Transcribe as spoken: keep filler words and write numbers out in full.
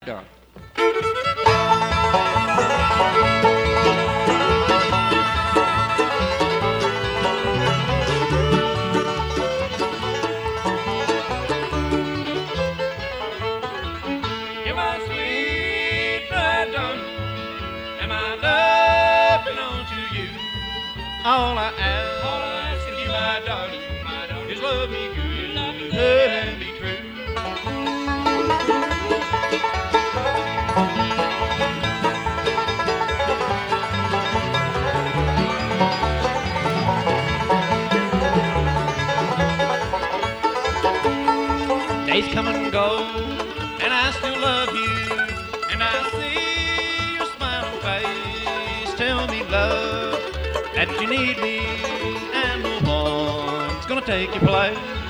Done. You're my sweet blood darling, and my love belongs to you. All I ask, all I ask of you, my darling, my darling, is love me good, love me good, and be true. Days come and go, and I still love you, and I see your smiling face. Tell me, love, that you need me, and no one's gonna take your place.